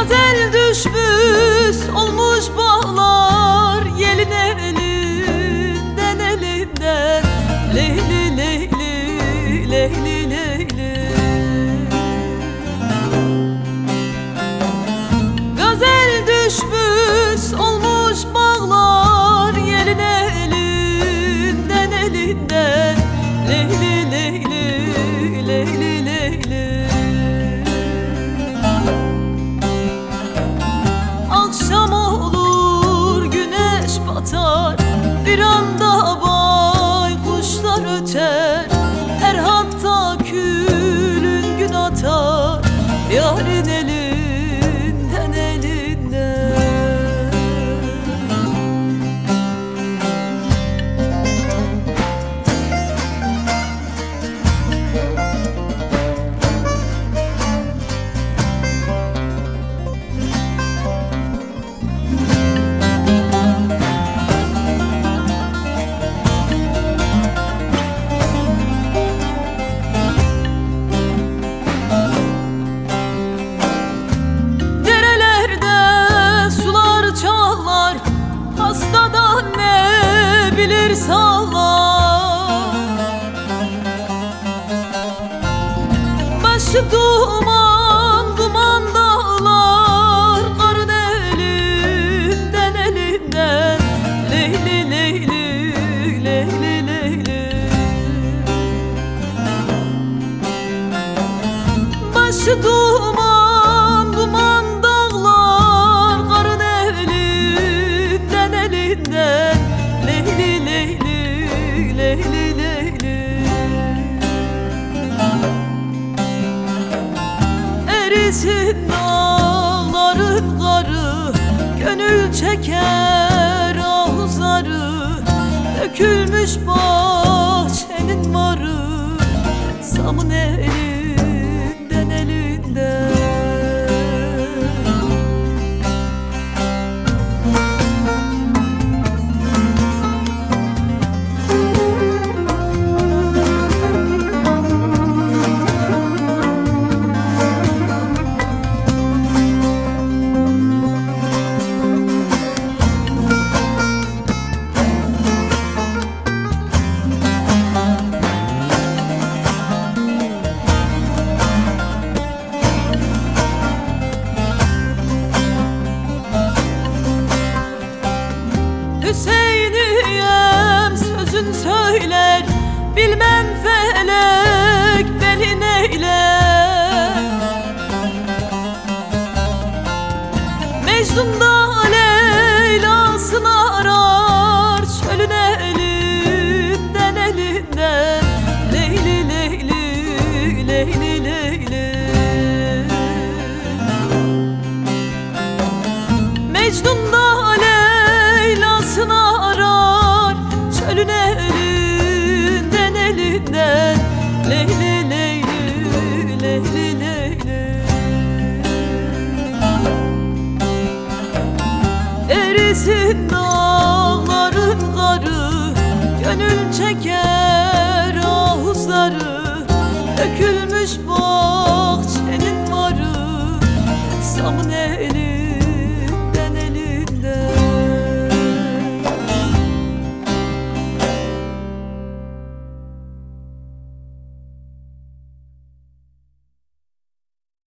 Gazel düşmüş olmuş bağlar yelin elinden elinden. Leyli leyli leyli leyli. Gazel düşmüş olmuş bağlar yelin elinden elinden. Leyli leyli leyli leyli. Akşam olur güneş batar, bir anda baykuşlar öter. Her hatta külün gün atar, yarın elinden elinden. Hastadan ne bilir sağlar, başı duman duman dağlar, karın elinden elinden. Leyli leyli leyli leyli. Başı duman duman dağlar, karın elinden elinden. Leyli leyli leyli leyli. Erisin dağların karı, gönül çeker ahuzarı. Dökülmüş bahçenin varı, samın elinden elinden. Hüseyin'im sözün söyler, bilmem felek beni neyler. Mecnun da Leyla'sını arar, çölün elinden elinden. Leyli leyli leyli leyli. Mecnun da Leyla'sını arar, çölün elinden elinden. Leyli leyli leyli leyli. Erisin dağların karı, gönül çeker ahuzarı. Dökülmüş bu